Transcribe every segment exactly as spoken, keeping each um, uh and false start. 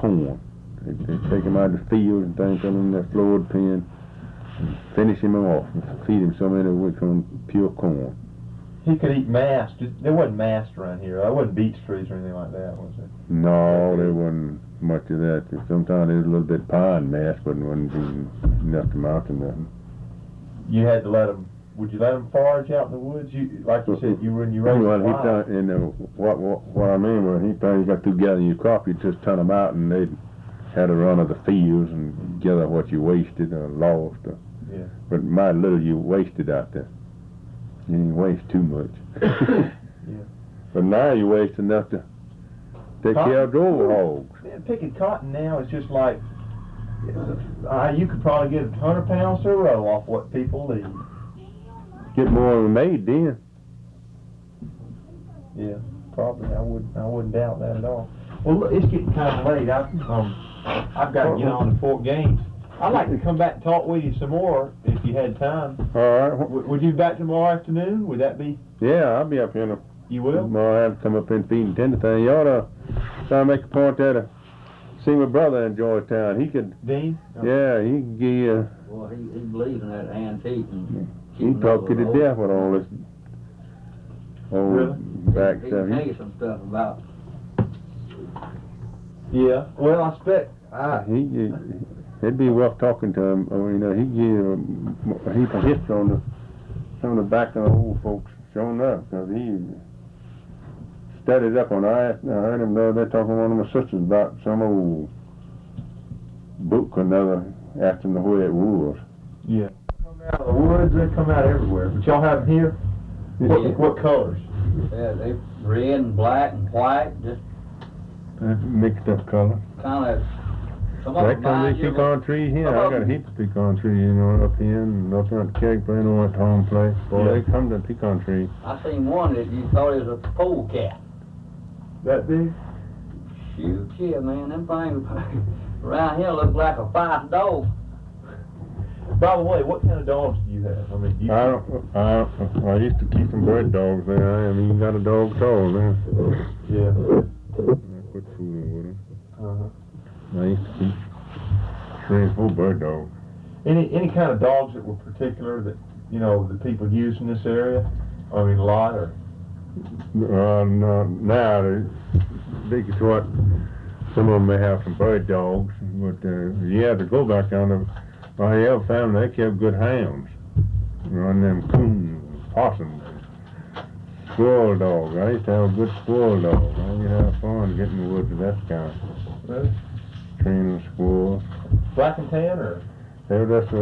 corn. They, they take him out of the field and things, put him in that floor pen, and finish him off, and feed him so many weeks on pure corn. He could eat mast. There wasn't mast around here. There wasn't beech trees or anything like that, was there? No, there wasn't much of that. Sometimes there was a little bit of pine mast, but it wasn't enough to mount to nothing. You had to let them. Would you let them forage out in the woods? You, like you said, you when you raised well, the he thought, and uh, what, what what I mean was, he thought you got together your crop, you just turn them out, and they had a run of the fields and gather what you wasted or lost. Or, yeah. But my little you wasted out there. You didn't waste too much. Yeah. But now you waste enough to take Cotton? care of drover hogs. Man, picking cotton now is just like uh, you could probably get a hundred pounds to a row off what people leave. Get more of them made then. Yeah, probably. I wouldn't. I wouldn't doubt that at all. Well, look, it's getting kind of late. I, um, I've got to get on to Fort Gaines. I'd like to come back and talk with you some more if you had time. All right. W would you be back tomorrow afternoon? Would that be? Yeah, I'll be up here. In a, you will? Tomorrow I have to come up and feed and tend to thing. You ought to try to make a point there to see my brother in Georgetown. He could. Dean? Oh. Yeah, he could give you. Well, he, he believes in that antique and. He talked you to death with all this old really? back he, he stuff. can tell you some stuff about. Yeah. Well, I expect. I, he, it'd be rough talking to him. Or, you know, he'd give you a heap of hits on the some of the back of the old folks showing up because he studied up on. I, I heard him the other day talking to one of my sisters about some old book or another, asking them where it was. yeah. Out of the woods, they come out everywhere. But y'all have them here? What, Yeah. what colors? Yeah, they red and black and white, just That's mixed up color. kind of. Some of That them comes remind these you of pecan a- trees here. some I of got a them- heap of pecan trees, you know, up here and up there at the keg play and at home play. Boy, Yeah. they come to pecan tree. I seen one that you thought it was a polecat. That big? Shoot, yeah, man, them things around here look like a five dog. By the way, what kind of dogs do you have? I mean, do you I don't, I, don't- I used to keep some bird dogs there. I mean, got a dog tall now. Yeah. I quit fooling with them. Uh-huh. I used to keep three or four bird dogs. Any any kind of dogs that were particular that you know that people use in this area? I mean, a lot or? Uh, no, now, they, they could what, some of them may have some bird dogs, but uh, you have to go back down to my other family, they kept good hounds. Run them coons, possums, squirrel dogs. I used to have a good squirrel dog. I used to have fun getting in the woods with that kind. Really? Training squirrels. Black and tan or? They were just a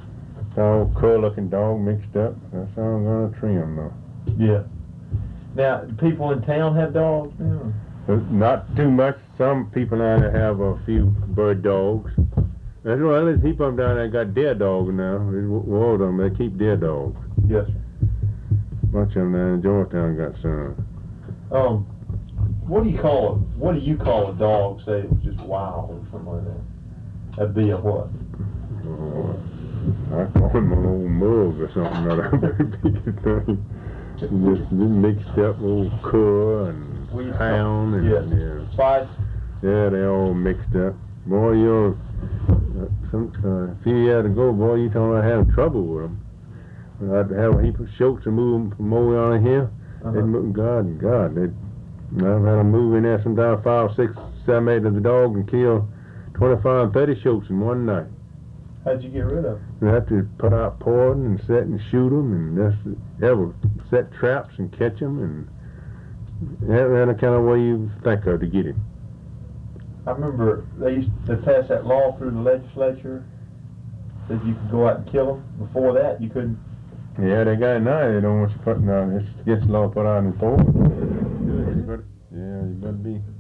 old curl-looking dog mixed up. That's how I'm gonna trim though. Yeah. Now, do people in town have dogs now? But not too much. Some people now that have a few bird dogs. There's well, there's people up down there that got deer dogs now. There's more of them. They keep deer dogs. Yes, sir. Bunch of them down in Georgetown got some. Um, what do you call it? What do you call a dog? Say it was just wild or something like that. That'd be a what? Oh, I call him an old mug or something. Not a very big thing. Just, just mixed up old cur and Well, you- hound and yeah. yeah. Spice? Yeah, they all mixed up. Boy, you're uh, some uh, a few years ago, boy, you talking about having trouble with them. I'd have a heap of shoats to move them from over on here. Uh-huh. They'd move, God, God, they'd. I've had them move in there sometimes five, six, seven, eight of the dog and kill twenty-five, thirty shoats in one night. How'd you get rid of them? You have to put out poison and set and shoot them and just ever set traps and catch them and every kind of way you think of to get him. I remember they used to pass that law through the legislature that you could go out and kill them. Before that, you couldn't. Yeah, they got it now. They don't want you putting out. It's against the law put out in force. Yeah, you better be.